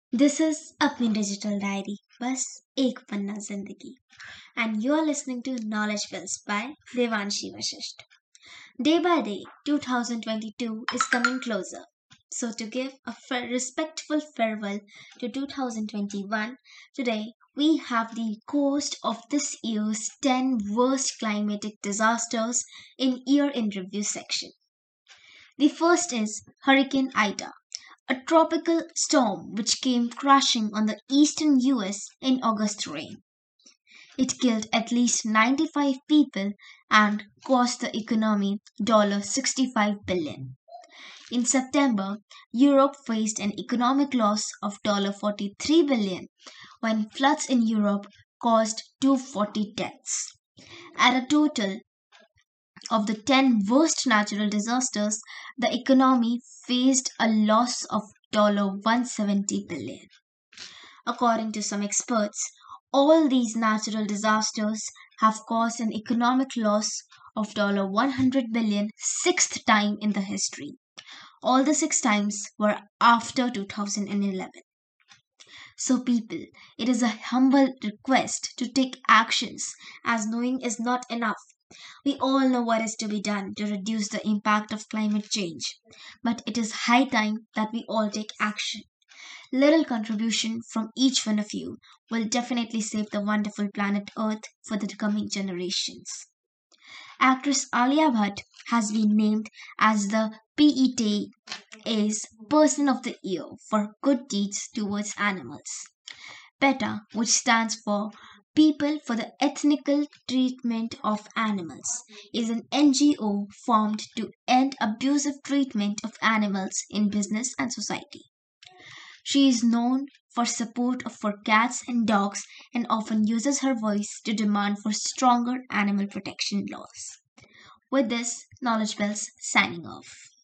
This is अपनी digital diary बस एक पन्ना जिंदगी and you are listening to Knowledge Wells by Devanshi Vashisht. Day by day, 2022 is coming closer. So to give a respectful farewell to 2021, today we have the cost of this year's 10 worst climatic disasters in year in review section. The first is Hurricane Ida, a tropical storm which came crashing on the eastern US in August rain. It killed at least 95 people and cost the economy $65 billion. In September, Europe faced an economic loss of $43 billion when floods in Europe caused 240 deaths. At a total of the 10 worst natural disasters, the economy faced a loss of $170 billion. According to some experts, all these natural disasters have caused an economic loss of $100 billion sixth time in the history. All the six times were after 2011. So, people, it is a humble request to take actions as knowing is not enough. We all know what is to be done to reduce the impact of climate change, but it is high time that we all take action. Little contribution from each one of you will definitely save the wonderful planet Earth for the coming generations. Actress Alia Bhatt has been named as the PETA's Person of the Year for good deeds towards animals. PETA, which stands for People for the Ethical Treatment of Animals, is an NGO formed to end abusive treatment of animals in business and society. She is known for support for cats and dogs and often uses her voice to demand for stronger animal protection laws. With this, Knowledge Bells signing off.